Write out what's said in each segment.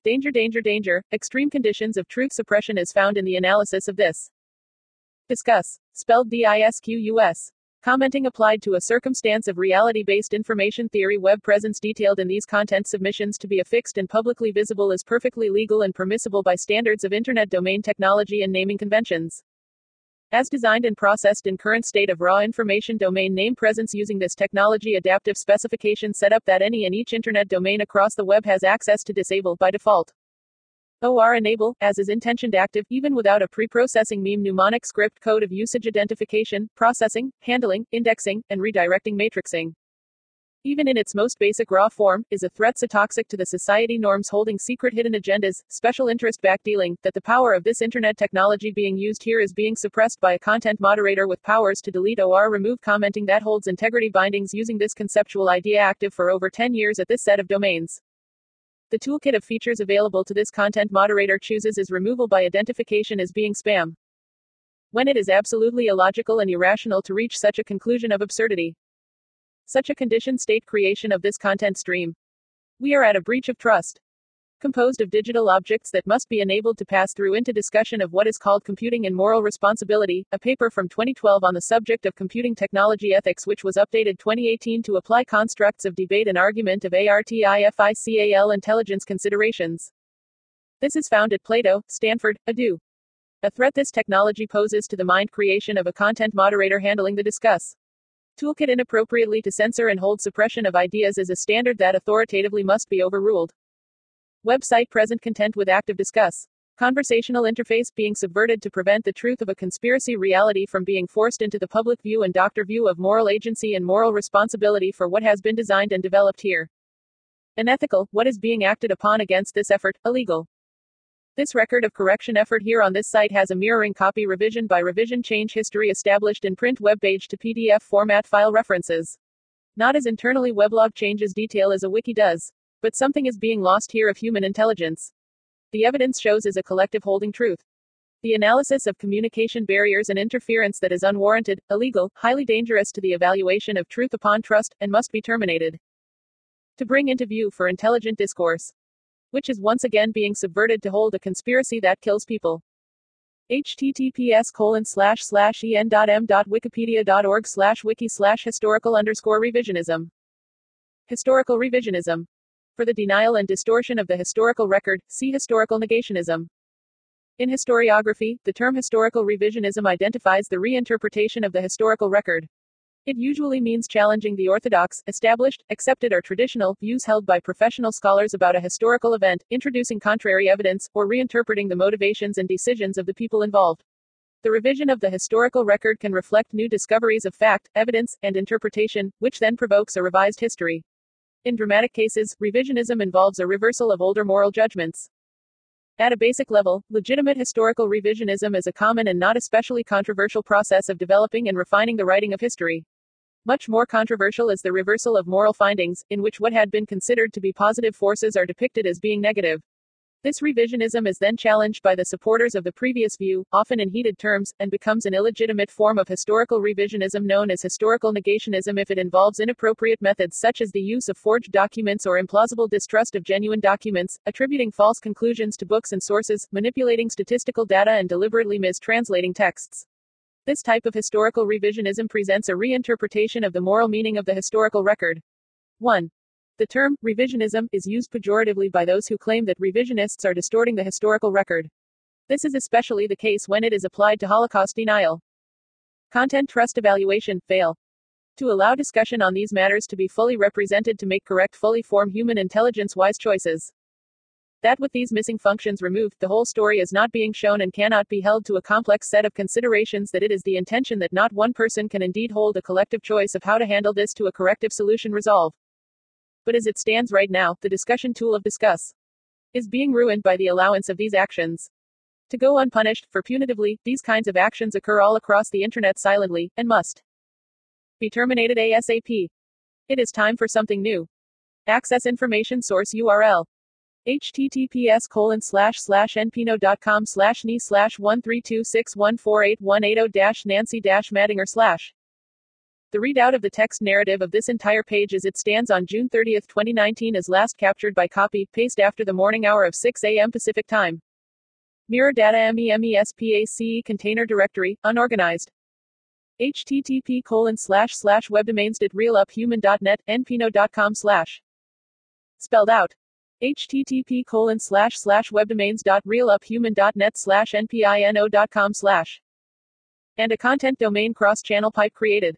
Danger, danger, danger. Extreme conditions of truth suppression is found in the analysis of this. Discuss. Spelled DISQUS. Commenting applied to a circumstance of reality-based information theory. Web presence detailed in these content submissions to be affixed and publicly visible is perfectly legal and permissible by standards of Internet domain technology and naming conventions. As designed and processed in current state of raw information domain name presence using this technology adaptive specification setup that any and each Internet domain across the web has access to disable by default. OR enable, as is intentioned active, even without a pre-processing mnemonic script code of usage identification, processing, handling, indexing, and redirecting matrixing. Even in its most basic raw form, is a threat so toxic to the society norms holding secret hidden agendas, special interest backdealing, that the power of this Internet technology being used here is being suppressed by a content moderator with powers to delete or remove commenting that holds integrity bindings using this conceptual idea active for over 10 years at this set of domains. The toolkit of features available to this content moderator chooses is removal by identification as being spam, when it is absolutely illogical and irrational to reach such a conclusion of absurdity. Such a condition state creation of this content stream. We are at a breach of trust. Composed of digital objects that must be enabled to pass through into discussion of what is called computing and moral responsibility, a paper from 2012 on the subject of computing technology ethics which was updated 2018 to apply constructs of debate and argument of ARTIFICAL intelligence considerations. This is found at Plato, Stanford, Edu. A threat this technology poses to the mind creation of a content moderator handling the discuss. Toolkit inappropriately to censor and hold suppression of ideas is a standard that authoritatively must be overruled. Website present content with active discuss. Conversational interface being subverted to prevent the truth of a conspiracy reality from being forced into the public view and doctor view of moral agency and moral responsibility for what has been designed and developed here. Unethical, what is being acted upon against this effort, illegal. This record of correction effort here on this site has a mirroring copy revision by revision change history established in print web page to PDF format file references. Not as internally weblog changes detail as a wiki does. But something is being lost here of human intelligence. The evidence shows is a collective holding truth. The analysis of communication barriers and interference that is unwarranted, illegal, highly dangerous to the evaluation of truth upon trust, and must be terminated. To bring into view for intelligent discourse, which is once again being subverted to hold a conspiracy that kills people. https://en.m.wikipedia.org/wiki/historical_revisionism. Historical revisionism. For the denial and distortion of the historical record, see historical negationism. In historiography, the term historical revisionism identifies the reinterpretation of the historical record. It usually means challenging the orthodox, established, accepted or traditional views held by professional scholars about a historical event, introducing contrary evidence, or reinterpreting the motivations and decisions of the people involved. The revision of the historical record can reflect new discoveries of fact, evidence, and interpretation, which then provokes a revised history. In dramatic cases, revisionism involves a reversal of older moral judgments. At a basic level, legitimate historical revisionism is a common and not especially controversial process of developing and refining the writing of history. Much more controversial is the reversal of moral findings, in which what had been considered to be positive forces are depicted as being negative. This revisionism is then challenged by the supporters of the previous view, often in heated terms, and becomes an illegitimate form of historical revisionism known as historical negationism if it involves inappropriate methods such as the use of forged documents or implausible distrust of genuine documents, attributing false conclusions to books and sources, manipulating statistical data and deliberately mistranslating texts. This type of historical revisionism presents a reinterpretation of the moral meaning of the historical record. 1. The term, revisionism, is used pejoratively by those who claim that revisionists are distorting the historical record. This is especially the case when it is applied to Holocaust denial. Content trust evaluation, fail. To allow discussion on these matters to be fully represented to make correct fully form human intelligence-wise choices. That with these missing functions removed, the whole story is not being shown and cannot be held to a complex set of considerations that it is the intention that not one person can indeed hold a collective choice of how to handle this to a corrective solution resolve. But as it stands right now, the discussion tool of discuss is being ruined by the allowance of these actions to go unpunished, for punitively, these kinds of actions occur all across the internet silently, and must be terminated ASAP. It is time for something new. Access information source URL. https://npno.com/ne/13261481880-nancy-madinger/ The readout of the text narrative of this entire page as it stands on June 30, 2019 is last captured by copy, paste after the morning hour of 6 a.m. Pacific Time. Mirror data MEMESPACE container directory, unorganized. http://webdomains.realuphuman.net, npno.com/. Spelled out. http://webdomains.realuphuman.net/npino.com/. And a content domain cross-channel pipe created.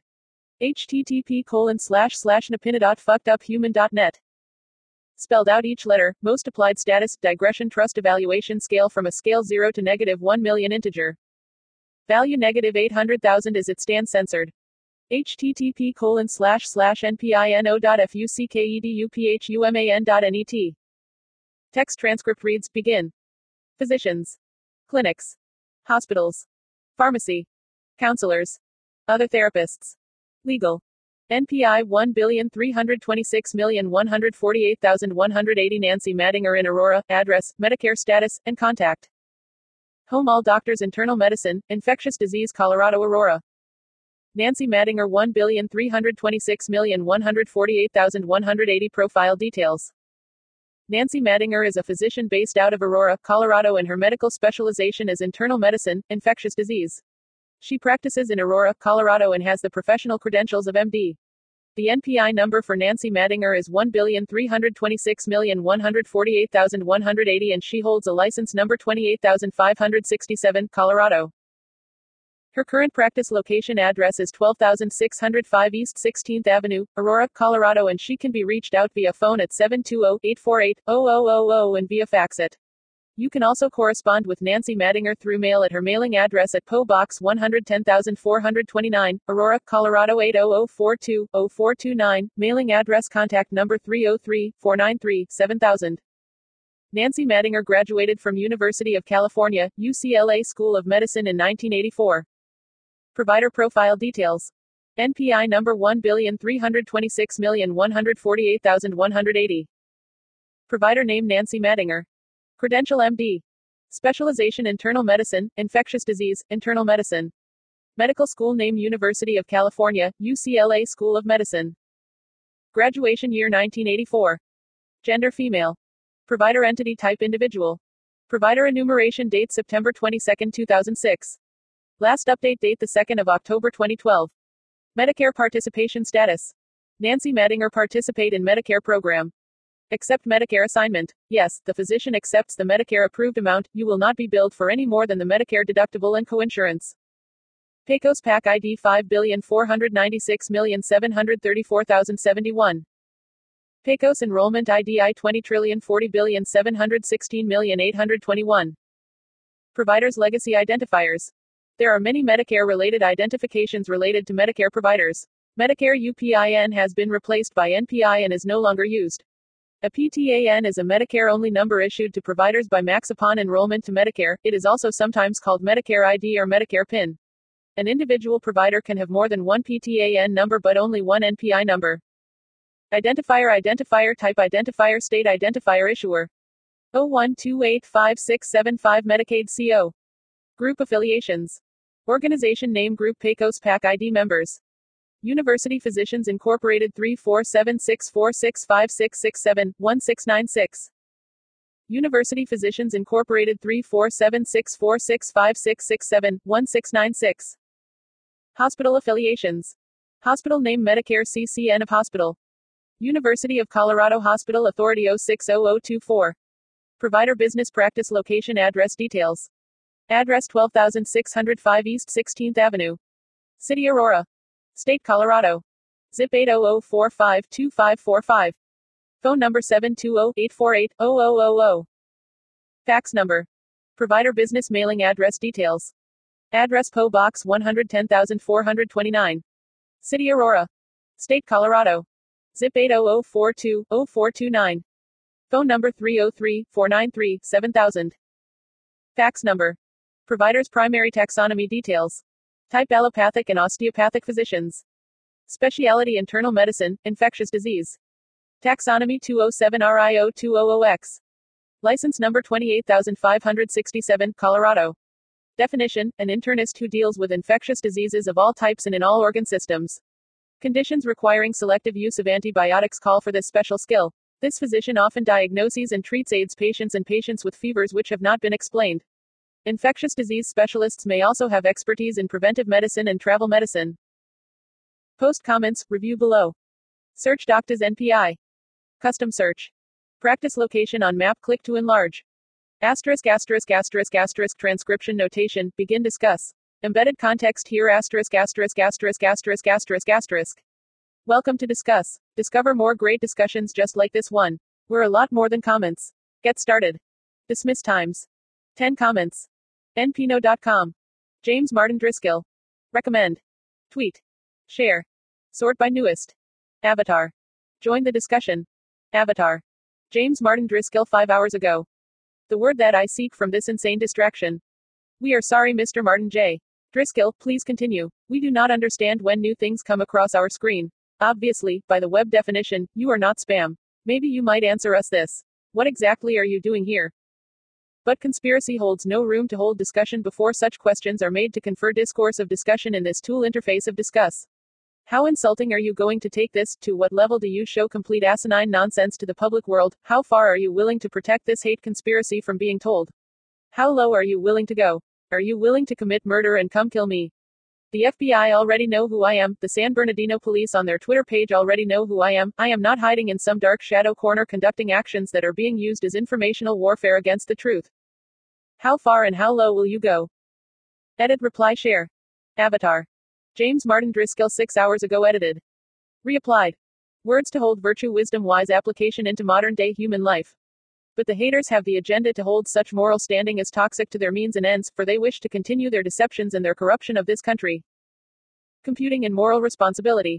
http://napina.fuckeduphuman.net. Spelled out each letter, most applied status, digression trust evaluation scale from a scale 0 to -1 million integer. Value -800,000 as it stands censored. http://npino.fuckeduphuman.net. Text transcript reads, begin. Physicians. Clinics. Hospitals. Pharmacy. Counselors. Other therapists. Legal. NPI 1,326,148,180 Nancy Madinger in Aurora, address, Medicare status, and contact. Home all doctors internal medicine, infectious disease Colorado Aurora. Nancy Madinger 1,326,148,180 profile details. Nancy Madinger is a physician based out of Aurora, Colorado and her medical specialization is internal medicine, infectious disease. She practices in Aurora, Colorado and has the professional credentials of MD. The NPI number for Nancy Madinger is 1,326,148,180 and she holds a license number 28,567, Colorado. Her current practice location address is 12,605 East 16th Avenue, Aurora, Colorado and she can be reached out via phone at 720-848-0000 and via fax at. You can also correspond with Nancy Madinger through mail at her mailing address at P.O. Box 110,429, Aurora, Colorado 80042-0429, mailing address contact number 303-493-7000. Nancy Madinger graduated from University of California, UCLA School of Medicine in 1984. Provider profile details. NPI number 1,326,148,180. Provider name Nancy Madinger. Credential MD. Specialization internal medicine, infectious disease, internal medicine. Medical school name University of California, UCLA School of Medicine. Graduation year 1984. Gender female. Provider entity type individual. Provider enumeration date September 22, 2006. Last update date the 2nd of October 2012. Medicare participation status. Nancy Madinger participate in Medicare program. Accept Medicare assignment. Yes, the physician accepts the Medicare approved amount. You will not be billed for any more than the Medicare deductible and coinsurance. PECOS PAC ID 5,496,734,071. PECOS enrollment ID I 20,040,716,821. Providers legacy identifiers. There are many Medicare related identifications related to Medicare providers. Medicare UPIN has been replaced by NPI and is no longer used. A PTAN is a Medicare-only number issued to providers by MACs upon enrollment to Medicare. It is also sometimes called Medicare ID or Medicare PIN. An individual provider can have more than one PTAN number but only one NPI number. Identifier type identifier state identifier issuer. 01285675 Medicaid CO. Group affiliations. Organization name Group PECOS PAC ID members. University Physicians Incorporated 34764656667-1696. University Physicians Incorporated 34764656667-1696. Hospital affiliations. Hospital name Medicare CCN of Hospital. University of Colorado Hospital Authority 060024. Provider business practice location address details. Address 12,605 East 16th Avenue. City Aurora. State Colorado. Zip 800452545. Phone number 720-848-0000. Fax number. Provider business mailing address details. Address P.O. Box 110,429. City Aurora. State Colorado. Zip 80042-0429. Phone number 303-493-7000. Fax number. Provider's primary taxonomy details. Type allopathic and osteopathic physicians. Specialty internal medicine, infectious disease. Taxonomy 207 RIO 200X. License number 28567, Colorado. Definition: an internist who deals with infectious diseases of all types and in all organ systems. Conditions requiring selective use of antibiotics call for this special skill. This physician often diagnoses and treats AIDS patients and patients with fevers which have not been explained. Infectious disease specialists may also have expertise in preventive medicine and travel medicine. Post comments, review below. Search doctors NPI. Custom search. Practice location on map, click to enlarge. Asterisk asterisk asterisk asterisk transcription notation, begin discuss. Embedded context here asterisk asterisk asterisk asterisk asterisk asterisk. Welcome to discuss. Discover more great discussions just like this one. We're a lot more than comments. Get started. Dismiss times. 10 comments. npno.com. James Martin Driscoll. Recommend. Tweet. Share. Sort by newest. Avatar. Join the discussion. Avatar. James Martin Driscoll 5 hours ago. The word that I seek from this insane distraction. We are sorry, Mr. Martin J. Driscoll, please continue. We do not understand when new things come across our screen. Obviously, by the web definition, you are not spam. Maybe you might answer us this. What exactly are you doing here? But conspiracy holds no room to hold discussion before such questions are made to confer discourse of discussion in this tool interface of discuss. How insulting are you going to take this? To what level do you show complete asinine nonsense to the public world? How far are you willing to protect this hate conspiracy from being told? How low are you willing to go? Are you willing to commit murder and come kill me? The FBI already know who I am. The San Bernardino police on their Twitter page already know who I am. I am not hiding in some dark shadow corner conducting actions that are being used as informational warfare against the truth. How far and how low will you go? Edit, reply, share. Avatar. James Martin Driscoll 6 hours ago edited. Reapplied. Words to hold virtue, wisdom, wise application into modern day human life. But the haters have the agenda to hold such moral standing as toxic to their means and ends, for they wish to continue their deceptions and their corruption of this country. Computing and moral responsibility.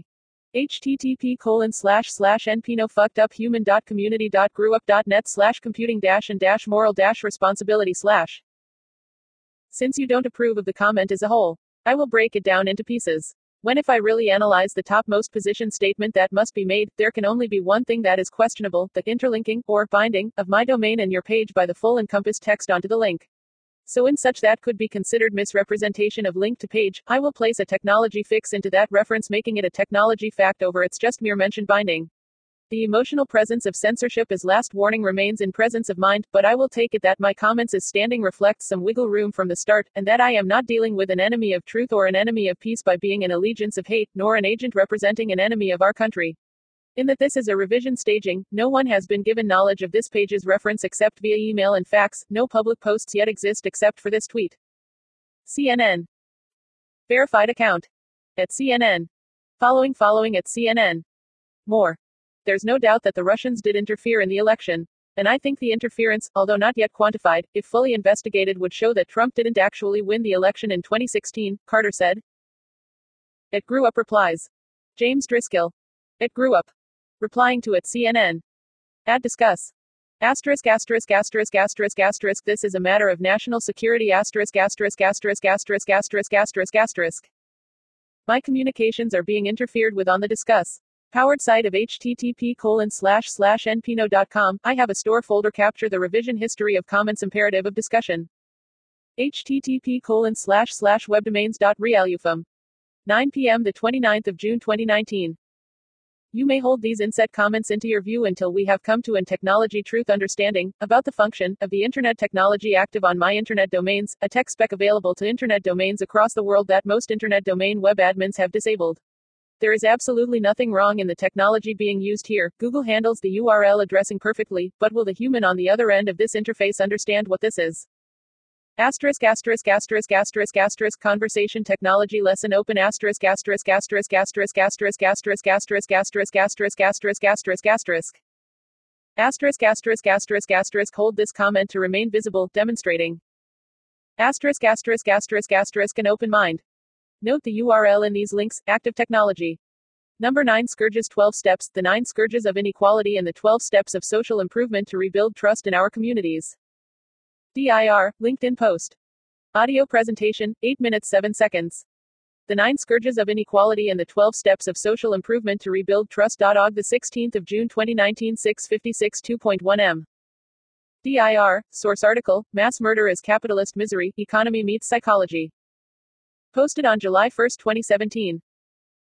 http://npnofuckedup.community.grewup.net/computing-and-moral-responsibility/. Since you don't approve of the comment as a whole, I will break it down into pieces. When if I really analyze the topmost position statement that must be made, there can only be one thing that is questionable, the interlinking, or binding, of my domain and your page by the full encompassed text onto the link. So in such that could be considered misrepresentation of link to page, I will place a technology fix into that reference, making it a technology fact over its just mere mentioned binding. The emotional presence of censorship as last warning remains in presence of mind, but I will take it that my comments as standing reflects some wiggle room from the start, and that I am not dealing with an enemy of truth or an enemy of peace by being an allegiance of hate, nor an agent representing an enemy of our country. In that this is a revision staging, no one has been given knowledge of this page's reference except via email and fax. No public posts yet exist except for this tweet. CNN. Verified account. At CNN. Following at CNN. More. There's no doubt that the Russians did interfere in the election. And I think the interference, although not yet quantified, if fully investigated, would show that Trump didn't actually win the election in 2016, Carter said. It grew up replies. James Driscoll. It grew up. Replying to it CNN. At discuss. Asterisk asterisk asterisk asterisk asterisk. This is a matter of national security asterisk asterisk asterisk asterisk asterisk asterisk asterisk. My communications are being interfered with on the discuss. Powered site of http://npno.com. I have a store folder capture the revision history of comments imperative of discussion. http://webdomains.realufm. 9 p.m. the 29th of June 2019. You may hold these inset comments into your view until we have come to an technology truth understanding about the function of the Internet Technology active on my Internet domains, a tech spec available to Internet domains across the world that most Internet domain web admins have disabled. There is absolutely nothing wrong in the technology being used here. Google handles the URL addressing perfectly, but will the human on the other end of this interface understand what this is? Asterisk asterisk asterisk asterisk asterisk conversation technology lesson open asterisk asterisk asterisk asterisk asterisk asterisk asterisk asterisk asterisk asterisk asterisk asterisk asterisk asterisk asterisk asterisk hold this comment to remain visible, demonstrating asterisk asterisk asterisk asterisk an open mind. Note the URL in these links, active technology. Number 9 Scourges 12 Steps, the 9 Scourges of Inequality and the 12 Steps of Social Improvement to Rebuild Trust in Our Communities. DIR, LinkedIn post. Audio presentation, 8 minutes 7 seconds. The 9 Scourges of Inequality and the 12 Steps of Social Improvement to Rebuild Trust. The 16th of June 2019 6:56 2.1 m. DIR, source article, Mass Murder as Capitalist Misery, Economy Meets Psychology. Posted on July 1, 2017.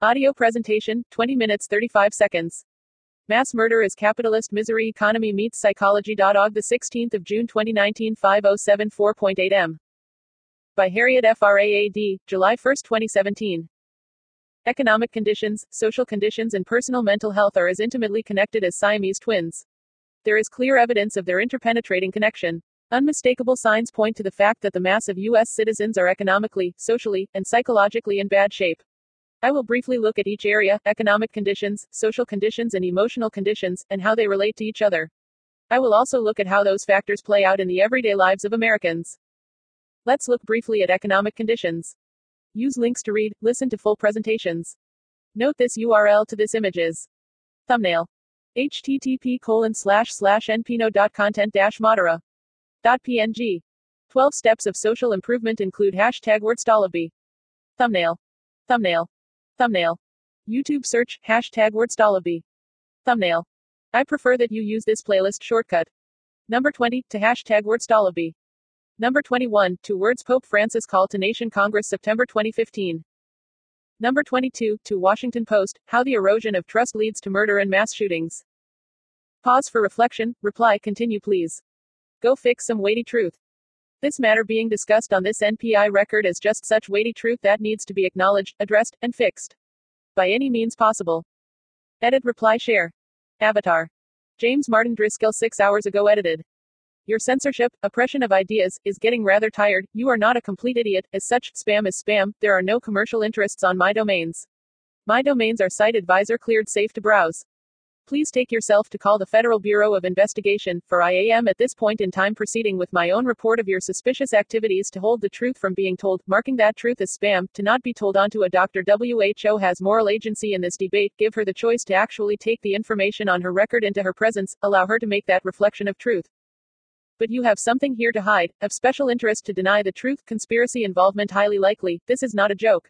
Audio presentation, 20 minutes 35 seconds. Mass Murder is Capitalist Misery Economy Meets Psychology.org, the 16th of June 2019, 5074.8 m. By Harriet F. Raad, July 1, 2017. Economic conditions, social conditions, and personal mental health are as intimately connected as Siamese twins. There is clear evidence of their interpenetrating connection. Unmistakable signs point to the fact that the mass of U.S. citizens are economically, socially, and psychologically in bad shape. I will briefly look at each area: economic conditions, social conditions, and emotional conditions, and how they relate to each other. I will also look at how those factors play out in the everyday lives of Americans. Let's look briefly at economic conditions. Use links to read, listen to full presentations. Note this URL to this image is thumbnail. http://npno.content-modera.png. 12 steps of social improvement include #WordStallowby. Thumbnail. Thumbnail. Thumbnail. YouTube search #WordStallowby. Thumbnail. I prefer that you use this playlist shortcut. Number 20, to #WordStallowby. Number 21, 2 words Pope Francis call to Nation Congress September 2015. Number 22, to Washington Post, how the erosion of trust leads to murder and mass shootings. Pause for reflection, reply continue please. Go fix some weighty truth. This matter being discussed on this NPI record is just such weighty truth that needs to be acknowledged, addressed, and fixed. By any means possible. Edit, reply, share. Avatar. James Martin Driscoll 6 hours ago edited. Your censorship, oppression of ideas, is getting rather tired. You are not a complete idiot. As such, spam is spam. There are no commercial interests on my domains. My domains are site advisor cleared, safe to browse. Please take yourself to call the Federal Bureau of Investigation, for I am at this point in time proceeding with my own report of your suspicious activities to hold the truth from being told, marking that truth as spam, to not be told onto a Dr. WHO has moral agency in this debate. Give her the choice to actually take the information on her record into her presence, allow her to make that reflection of truth. But you have something here to hide, of special interest to deny the truth, conspiracy involvement highly likely. This is not a joke.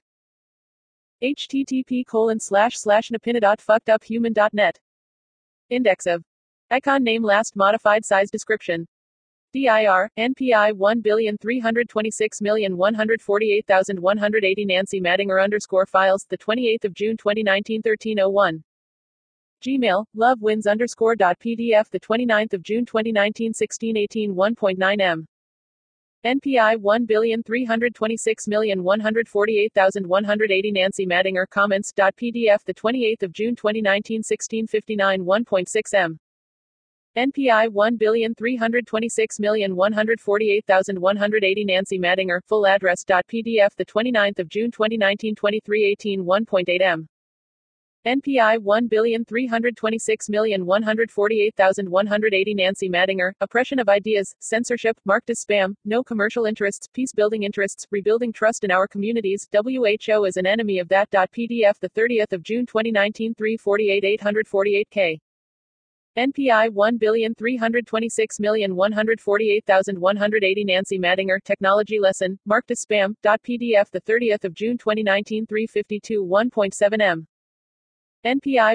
http://napina.fuckeduphuman.net. Index of icon name last modified size description. DIR, NPI 1,326,148,180 Nancy Madinger _ files, the 28th of June 2019 13:01. Gmail, lovewins _.pdf, the 29th of June 2019 16:18 1.9 m. NPI 1,326,148,180 Nancy Madinger comments.pdf, the 28th of June 2019 16:59 1.6 m. NPI 1,326,148,180 Nancy Madinger full address.pdf, the 29th of June 2019 23:18 1.8 m. NPI 1,326,148,180 Nancy Madinger, oppression of ideas, censorship, marked as spam, no commercial interests, peace-building interests, rebuilding trust in our communities, WHO is an enemy of that. PDF, the 30th of June 2019 348 848K. NPI 1,326,148,180 Nancy Madinger, technology lesson, marked as spam. PDF, the 30th of June 2019 352 1.7 m. NPI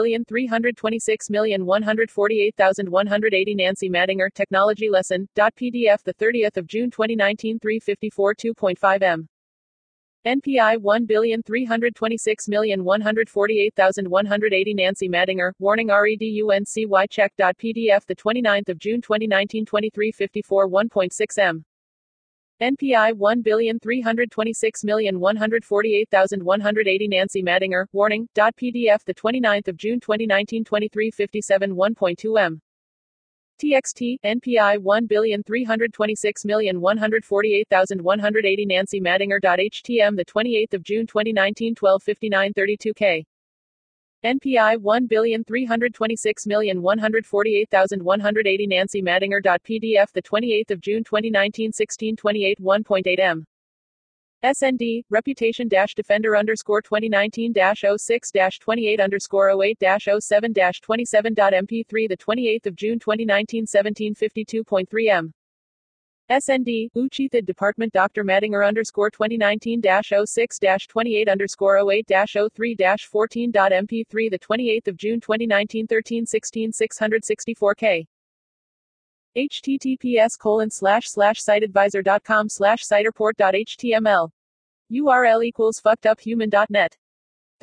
1,326,148,180 Nancy Madinger, technology lesson, .pdf, the 30th of June 2019 354 2.5 m. NPI 1,326,148,180 Nancy Madinger, warning REDUNCY check. PDF, the 29th of June 2019 2354 1.6 m. NPI 1,326,148,180 Nancy Madinger, warning, .pdf, the 29th of June 2019 2357 1.2 m. TXT, NPI 1,326,148,180 Nancy Madinger.htm, the 28th of June 2019 12:59 32K. NPI 1,326,148,180 Nancy Madinger.pdf, the 28th of June 2019 16:28 1.8 m. SND, reputation-defender _28-06-28-08-07-27.mp3, the 28th of June 2019 17:52.3 m. SND, Uchithid Department Dr. Madinger _2019-06-28-08-03-14.mp3, the 28th of June 2019 13:16 664K. https://siteadvisor.com/sitereport.html. URL =fuckeduphuman.net.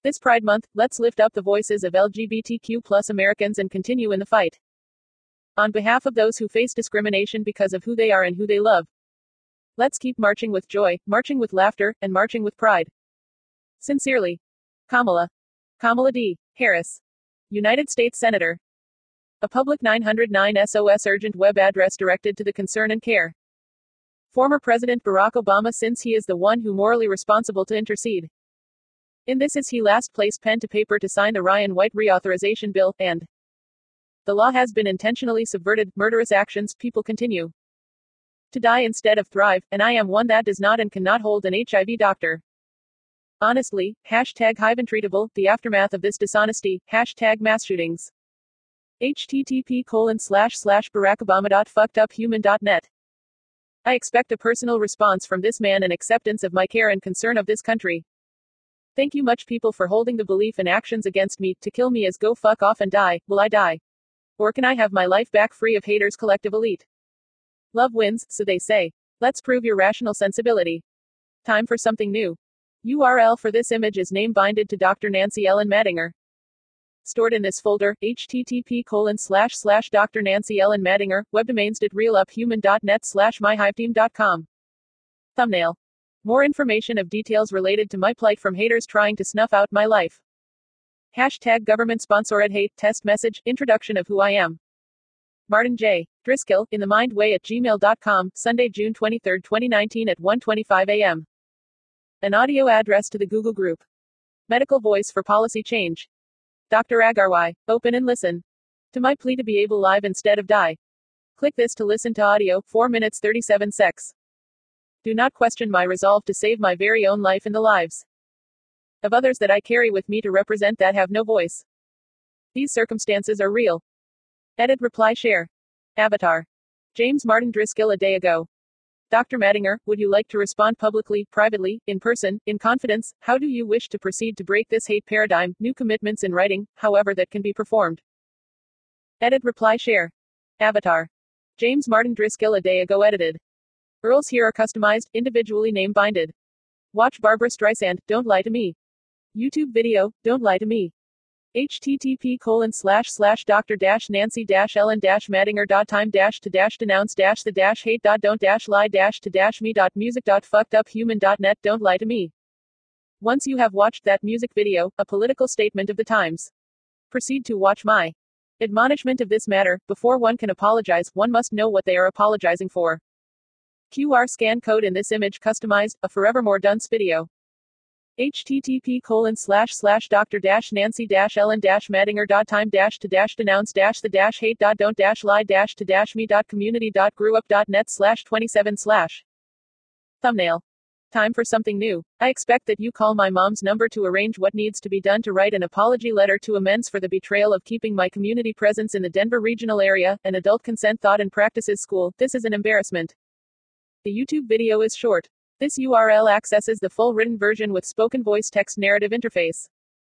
This Pride Month, let's lift up the voices of LGBTQ plus Americans and continue in the fight. On behalf of those who face discrimination because of who they are and who they love, let's keep marching with joy, marching with laughter, and marching with pride. Sincerely, Kamala D. Harris, United States Senator. A public 909 SOS urgent web address directed to the concern and care. Former President Barack Obama, since he is the one who morally responsible to intercede. In this is he last placed pen to paper to sign the Ryan White reauthorization bill, and the law has been intentionally subverted, murderous actions, people continue to die instead of thrive, and I am one that does not and cannot hold an HIV doctor. Honestly, #HiveUntreatable, the aftermath of this dishonesty, #mass shootings. http://barackobama.fuckeduphuman.net. I expect a personal response from this man and acceptance of my care and concern of this country. Thank you much people for holding the belief and actions against me. To kill me is go fuck off and die. Will I die? Or can I have my life back free of haters collective elite? Love wins, so they say. Let's prove your rational sensibility. Time for something new. URL for this image is name binded to Dr. Nancy Ellen Mattinger. Stored in this folder, http://Dr. Nancy Ellen Mattinger, webdomains.realuphuman.net/myhiveteam.com. Thumbnail. More information of details related to my plight from haters trying to snuff out my life. #government sponsored hate test message, introduction of who I am. Martin J. Driscoll, in the mindway@gmail.com, Sunday, June 23, 2019 at 1:25 a.m. An audio address to the Google Group. Medical Voice for Policy Change. Dr. Agarwai, open and listen to my plea to be able live instead of die. Click this to listen to audio, 4 minutes 37 secs. Do not question my resolve to save my very own life and the lives of others that I carry with me to represent that have no voice. These circumstances are real. Edit, reply, share. Avatar. James Martin Driscoll a day ago. Dr. Mattinger, would you like to respond publicly, privately, in person, in confidence? How do you wish to proceed to break this hate paradigm? New commitments in writing, however that can be performed. Edit, reply, share. Avatar. James Martin Driscoll a day ago edited. URLs here are customized, individually name binded. Watch Barbara Streisand, Don't Lie to Me. YouTube video, Don't Lie to Me. http://dr-nancy-ellen-mattinger.time-to-denounce-the-hate.don't-me.music.fuckeduphuman.net. Don't lie to me. Once you have watched that music video, a political statement of the times, proceed to watch my admonishment of this matter. Before one can apologize, one must know what they are apologizing for. QR scan code in this image customized, a forevermore dunce video. http://dr-nancy-ellen-mattinger.time-to-denounce-the-hate.don't-me.community.grew-up.net/27/. Thumbnail. Time for something new. I expect that you call my mom's number to arrange what needs to be done to write an apology letter to amends for the betrayal of keeping my community presence in the Denver regional area, an adult consent thought and practices school. This is an embarrassment. The YouTube video is short. This URL accesses the full written version with spoken voice text narrative interface.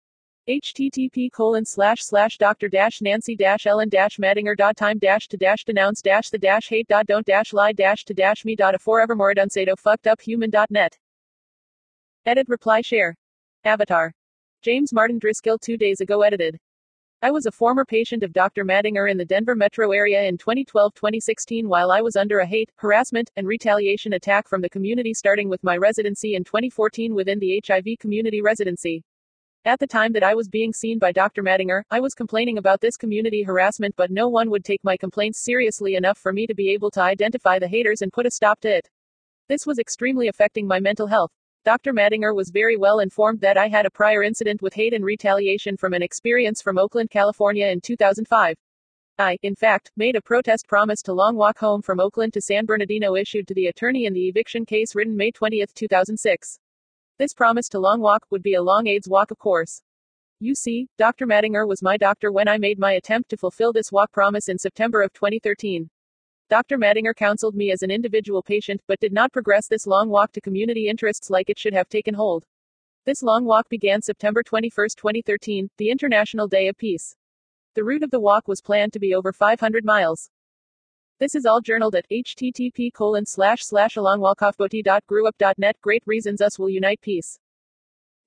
http://dr-nancy-ellen-mattinger.time-to-denounce-the-hate.don't-lie-to-me.a forevermore-dunsado-fucked-up-human.net. Edit, reply, share. Avatar. James Martin Driscoll 2 days ago edited. I was a former patient of Dr. Mattinger in the Denver metro area in 2012-2016 while I was under a hate, harassment, and retaliation attack from the community starting with my residency in 2014 within the HIV community residency. At the time that I was being seen by Dr. Mattinger, I was complaining about this community harassment, but no one would take my complaints seriously enough for me to be able to identify the haters and put a stop to it. This was extremely affecting my mental health. Dr. Mattinger was very well informed that I had a prior incident with hate and retaliation from an experience from Oakland, California in 2005. I, in fact, made a protest promise to long walk home from Oakland to San Bernardino issued to the attorney in the eviction case written May 20, 2006. This promise to long walk would be a long AIDS walk, of course. You see, Dr. Mattinger was my doctor when I made my attempt to fulfill this walk promise in September of 2013. Dr. Mattinger counseled me as an individual patient, but did not progress this long walk to community interests like it should have taken hold. This long walk began September 21, 2013, the International Day of Peace. The route of the walk was planned to be over 500 miles. This is all journaled at http://alongwalkoffboti.grewup.net. Great reasons us will unite peace.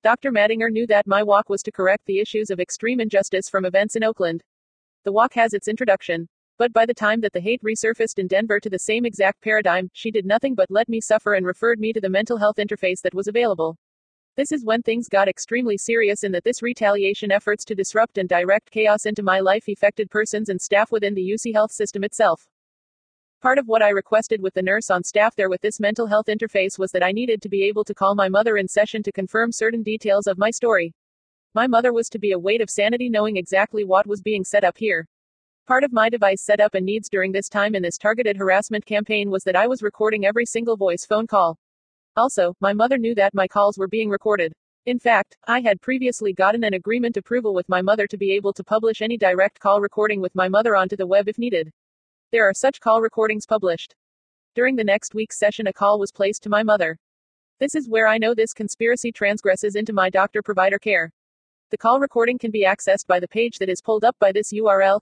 Dr. Madinger knew that my walk was to correct the issues of extreme injustice from events in Oakland. The walk has its introduction. But by the time that the hate resurfaced in Denver to the same exact paradigm, she did nothing but let me suffer and referred me to the mental health interface that was available. This is when things got extremely serious in that this retaliation efforts to disrupt and direct chaos into my life affected persons and staff within the UC Health system itself. Part of what I requested with the nurse on staff there with this mental health interface was that I needed to be able to call my mother in session to confirm certain details of my story. My mother was to be a weight of sanity knowing exactly what was being set up here. Part of my device setup and needs during this time in this targeted harassment campaign was that I was recording every single voice phone call. Also, my mother knew that my calls were being recorded. In fact, I had previously gotten an agreement approval with my mother to be able to publish any direct call recording with my mother onto the web if needed. There are such call recordings published. During the next week's session, a call was placed to my mother. This is where I know this conspiracy transgresses into my doctor-provider care. The call recording can be accessed by the page that is pulled up by this URL,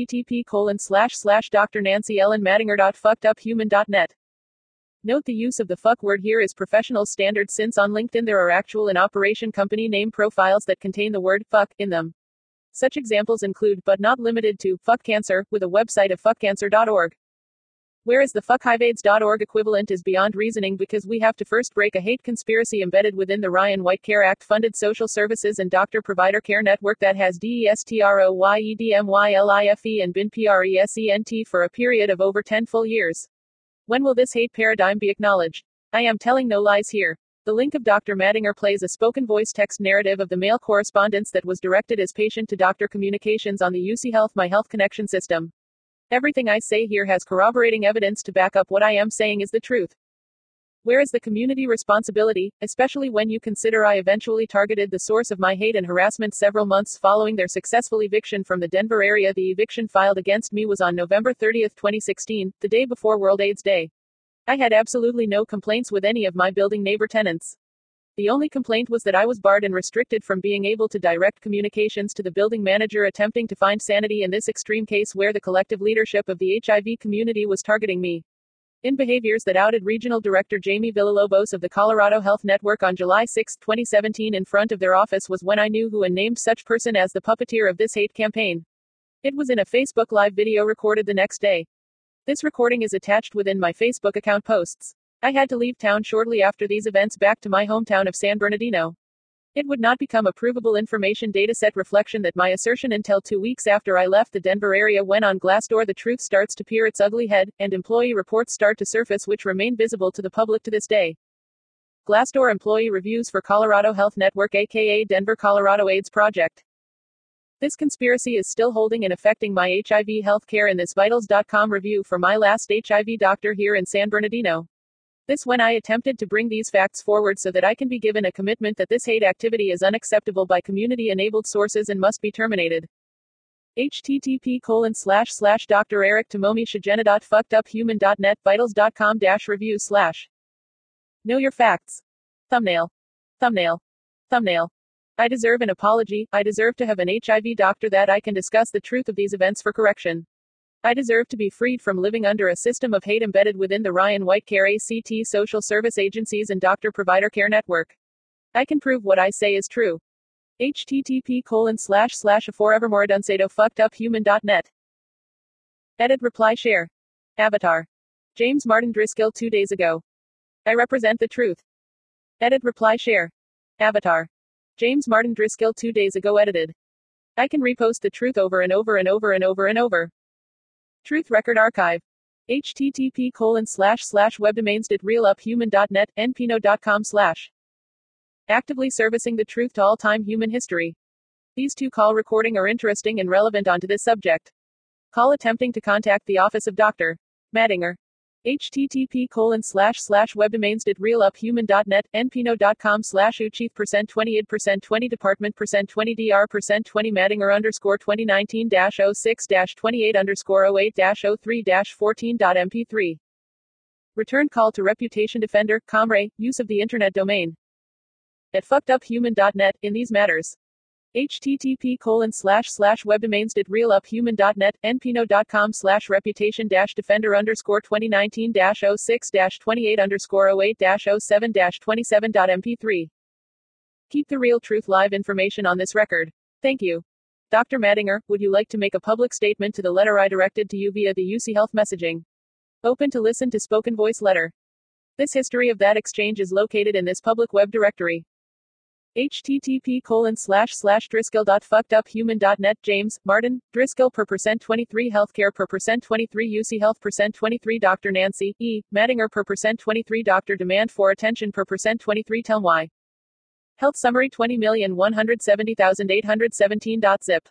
http://drnancyellenmadinger.fuckeduphuman.net. Note the use of the fuck word here is professional standard since on LinkedIn there are actual in operation company name profiles that contain the word fuck in them. Such examples include, but not limited to, Fuck Cancer, with a website of fuckcancer.org. Whereas the fuckhiveaids.org equivalent is beyond reasoning because we have to first break a hate conspiracy embedded within the Ryan White Care Act funded social services and doctor-provider care network that has DESTROYEDMYLIFE and been PRESENT for a period of over 10 full years. When will this hate paradigm be acknowledged? I am telling no lies here. The link of Dr. Madinger plays a spoken voice text narrative of the mail correspondence that was directed as patient-to-doctor communications on the UC Health My Health Connection system. Everything I say here has corroborating evidence to back up what I am saying is the truth. Where is the community responsibility, especially when you consider I eventually targeted the source of my hate and harassment several months following their successful eviction from the Denver area? The eviction filed against me was on November 30, 2016, the day before World AIDS Day. I had absolutely no complaints with any of my building neighbor tenants. The only complaint was that I was barred and restricted from being able to direct communications to the building manager attempting to find sanity in this extreme case where the collective leadership of the HIV community was targeting me. In behaviors that outed Regional Director Jamie Villalobos of the Colorado Health Network on July 6, 2017 in front of their office was when I knew who and named such person as the puppeteer of this hate campaign. It was in a Facebook Live video recorded the next day. This recording is attached within my Facebook account posts. I had to leave town shortly after these events back to my hometown of San Bernardino. It would not become a provable information dataset reflection that my assertion until 2 weeks after I left the Denver area when on Glassdoor the truth starts to peer its ugly head, and employee reports start to surface which remain visible to the public to this day. Glassdoor employee reviews for Colorado Health Network aka Denver Colorado AIDS Project. This conspiracy is still holding and affecting my HIV health care in this Vitals.com review for my last HIV doctor here in San Bernardino. This when I attempted to bring these facts forward so that I can be given a commitment that this hate activity is unacceptable by community-enabled sources and must be terminated. http://Dr. Eric Tomomi Shigena.fuckeduphuman.net Vitals.com-review/ Know your facts. Thumbnail. Thumbnail. Thumbnail. I deserve an apology. I deserve to have an HIV doctor that I can discuss the truth of these events for correction. I deserve to be freed from living under a system of hate embedded within the Ryan White Care ACT social service agencies and doctor-provider care network. I can prove what I say is true. http://forevermoreduncetofuckeduphuman.net. Edit, reply, share. Avatar. James Martin Driscoll 2 days ago. I represent the truth. Edit, reply, share. Avatar. James Martin Driscoll 2 days ago edited. I can repost the truth over and over and over and over and over. Truth Record Archive. http://webdomains.realuphuman.net, npno.com/. Actively servicing the truth to all-time human history. These two call recording are interesting and relevant onto this subject. Call attempting to contact the office of Dr. Madinger. http://webdomains.realuphuman.net, npno.com/uchief%28%20 department%20 dr%20 Madinger_2019-06-28_08-03-14.mp3. Return call to Reputation Defender, Comray, use of the internet domain. At fuckeduphuman.net, in these matters. http://webdomains.realuphuman.net, npno.com/reputation-defender_2019-06-28-08-07-27.mp3. Keep the real truth live information on this record. Thank you. Dr. Mattinger, would you like to make a public statement to the letter I directed to you via the UC Health messaging? Open to listen to spoken voice letter. This history of that exchange is located in this public web directory. http://driscoll.fuckeduphuman.net James, Martin, Driscoll per %23 Healthcare per %23 UC Health per %23 Dr. Nancy, E. Mattinger per %23 Dr. Demand for Attention per %23 Tell why. Health Summary 20,170,817.zip.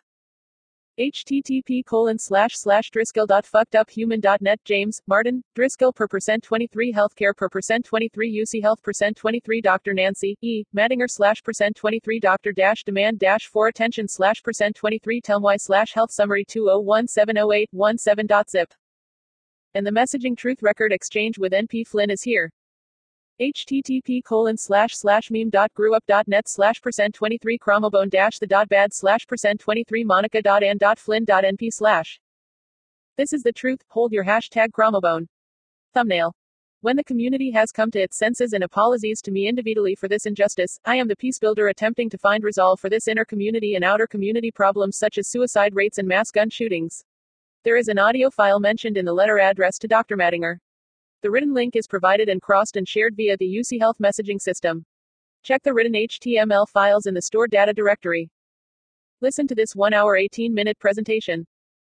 http://driscoll.fuckeduphuman.net James, Martin, Driscoll per %23 Healthcare per %23 UC Health per %23 Dr. Nancy, E. Mattinger /%23 Dr. Demand for Attention /%23 Tell why /Health Summary 201708117.zip. And the messaging truth record exchange with NP Flynn is here. http://meme.grewup.net /%23 chromobone the bad /%23 monica.n.flynn.np/. This is the truth, hold your hashtag chromobone. Thumbnail. When the community has come to its senses and apologies to me individually for this injustice, I am the peace builder attempting to find resolve for this inner community and outer community problems such as suicide rates and mass gun shootings. There is an audio file mentioned in the letter addressed to Dr. Mattinger. The written link is provided and crossed and shared via the UC Health messaging system. Check the written HTML files in the stored data directory. Listen to this 1-hour 18-minute presentation.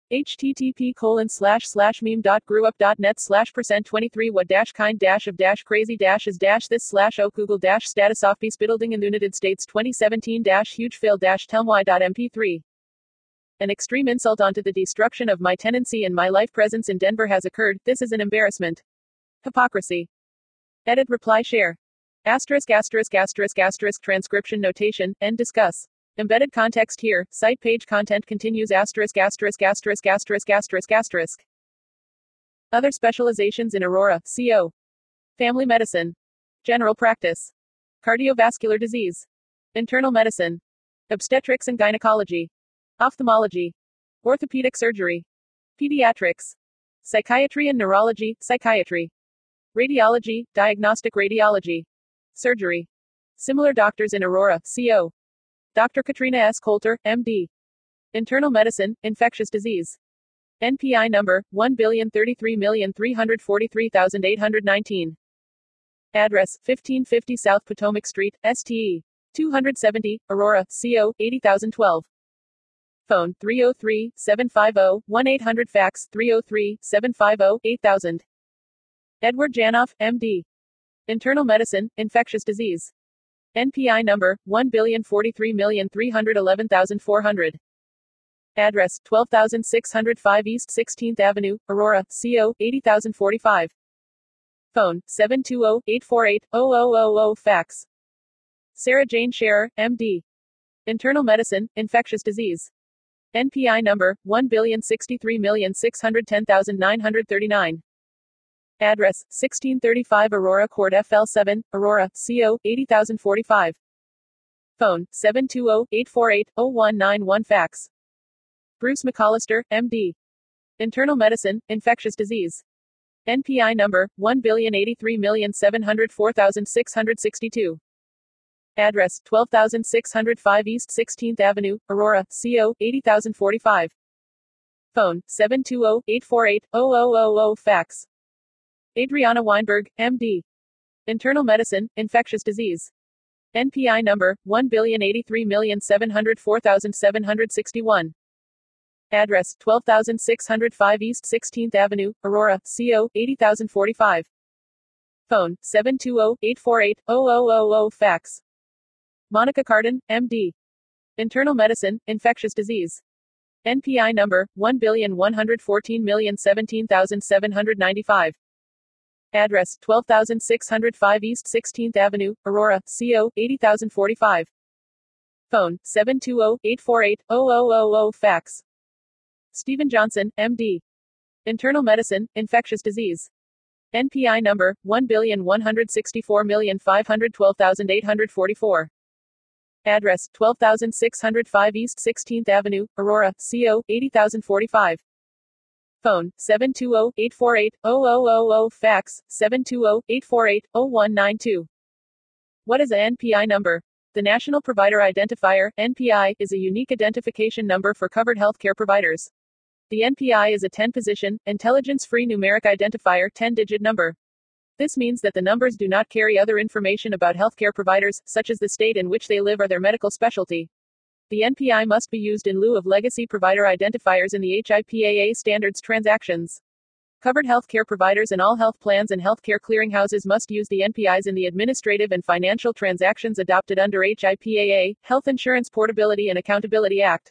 http://meme.grewup.net /%23 what kind of crazy is this /o google status of peace building in the United States 2017 huge fail tellmy.mp3. An extreme insult onto the destruction of my tenancy and my life presence in Denver has occurred. This is an embarrassment. Hypocrisy. Edit, reply, share. ***** transcription notation, and discuss. Embedded context here, site page content continues *************. Other specializations in Aurora, CO. Family medicine. General practice. Cardiovascular disease. Internal medicine. Obstetrics and gynecology. Ophthalmology. Orthopedic surgery. Pediatrics. Psychiatry and neurology, psychiatry. Radiology, diagnostic radiology. Surgery. Similar doctors in Aurora, CO. Dr. Katrina S. Coulter, MD. Internal medicine, infectious disease. NPI number, 1,033,343,819. Address, 1550 South Potomac Street, STE. 270, Aurora, CO, 80012. Phone, 303-750-1800 Fax, 303-750-8000. Edward Janoff, MD. Internal medicine, infectious disease. NPI number, 1,043,311,400. Address, 12,605 East 16th Avenue, Aurora, CO, 80045. Phone, 720-848-0000 Fax. Sarah Jane Scherer, MD. Internal medicine, infectious disease. NPI number, 1,063,610,939. Address, 1635 Aurora Court FL7, Aurora, CO, 80045. Phone, 720-848-0191 Fax. Bruce McAllister, MD. Internal medicine, infectious disease. NPI number, 1,083,704,662. Address, 12,605 East 16th Avenue, Aurora, CO, 80045. Phone, 720-848-0000 Fax. Adriana Weinberg, MD. Internal medicine, infectious disease. NPI number, 1,083,704,761. Address, 12,605 East 16th Avenue, Aurora, CO, 80045. Phone, 720-848-0000 Fax. Monica Cardin, MD. Internal medicine, infectious disease. NPI number, 1,114,017,795. Address, 12,605 East 16th Avenue, Aurora, CO, 80045. Phone, 720-848-0000 Fax. Stephen Johnson, MD. Internal medicine, infectious disease. NPI number, 1,164,512,844. Address, 12,605 East 16th Avenue, Aurora, CO, 80045. Phone, 720-848-0000 Fax, 720-848-0192. What is a NPI number? The National Provider Identifier, NPI, is a unique identification number for covered healthcare providers. The NPI is a 10-position, intelligence-free numeric identifier 10-digit number. This means that the numbers do not carry other information about healthcare providers, such as the state in which they live or their medical specialty. The NPI must be used in lieu of legacy provider identifiers in the HIPAA standards transactions. Covered healthcare providers and all health plans and healthcare clearinghouses must use the NPIs in the administrative and financial transactions adopted under HIPAA, Health Insurance Portability and Accountability Act.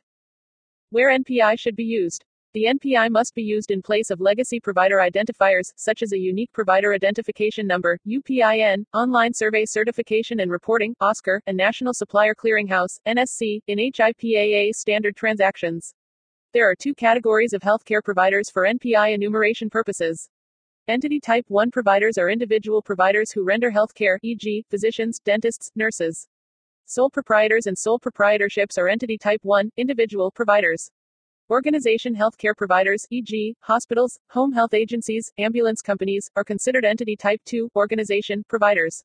Where NPI should be used. The NPI must be used in place of legacy provider identifiers, such as a Unique Provider Identification Number, UPIN, Online Survey Certification and Reporting, OSCR, and National Supplier Clearinghouse, NSC, in HIPAA standard transactions. There are two categories of healthcare providers for NPI enumeration purposes. Entity Type 1 providers are individual providers who render healthcare, e.g., physicians, dentists, nurses. Sole proprietors and sole proprietorships are Entity Type 1, individual providers. Organization healthcare providers, e.g., hospitals, home health agencies, ambulance companies, are considered Entity Type 2, organization providers.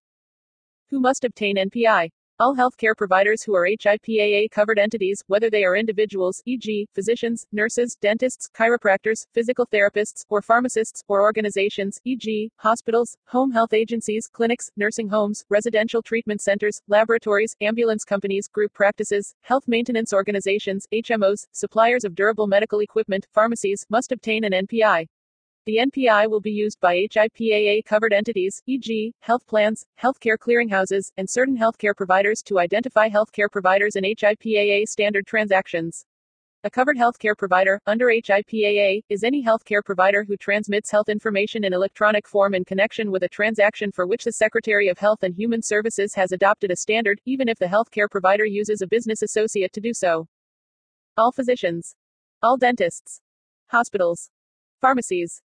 Who must obtain NPI? All healthcare providers who are HIPAA covered entities, whether they are individuals, e.g., physicians, nurses, dentists, chiropractors, physical therapists, or pharmacists, or organizations, e.g., hospitals, home health agencies, clinics, nursing homes, residential treatment centers, laboratories, ambulance companies, group practices, health maintenance organizations, HMOs, suppliers of durable medical equipment, pharmacies, must obtain an NPI. The NPI will be used by HIPAA covered entities, e.g., health plans, healthcare clearinghouses, and certain healthcare providers to identify healthcare providers in HIPAA standard transactions. A covered healthcare provider, under HIPAA, is any healthcare provider who transmits health information in electronic form in connection with a transaction for which the Secretary of Health and Human Services has adopted a standard, even if the healthcare provider uses a business associate to do so. All physicians. All dentists. Hospitals. Pharmacies.